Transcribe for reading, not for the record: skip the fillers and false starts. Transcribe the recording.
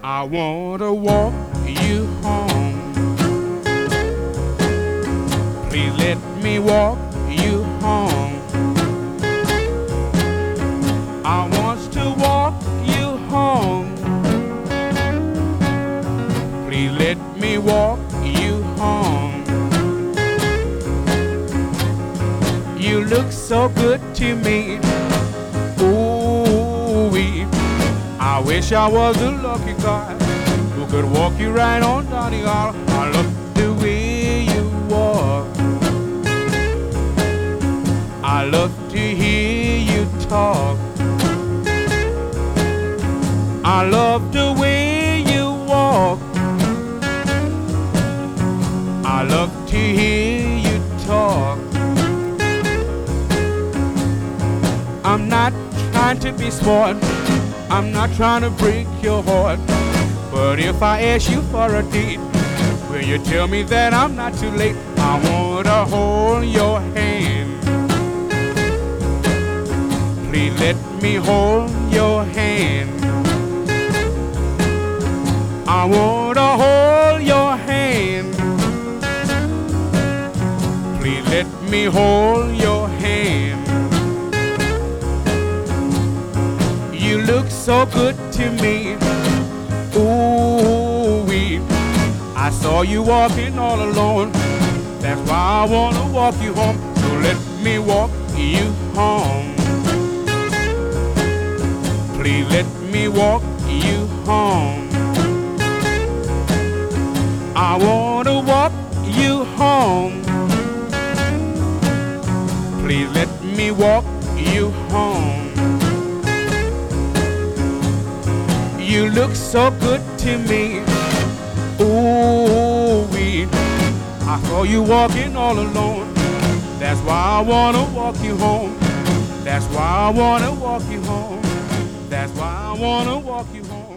I wanna walk you home. Please let me walk you home. I want to walk you home. Please let me walk you home. You look so good to me. Ooh-wee. I wish I was a lucky guy who could walk you right on down the aisle. I love the way you walk. I love to hear you talk. I love the way you walk. I love to hear you talk. I'm not trying to be smart. I'm not trying to break your heart. But if I ask you for a date, will you tell me that I'm not too late? I wanna hold your hand. Please let me hold your hand. I wanna hold your hand. Please let me hold your hand. You look so good to me. Ooh-wee. I saw you walking all alone. That's why I wanna walk you home. So let me walk you home. Please let me walk you home. I wanna walk you home. Please let me walk you home. You look so good to me. Ooh-wee. I saw you walking all alone. That's why I wanna walk you home. That's why I wanna walk you home. That's why I wanna walk you home.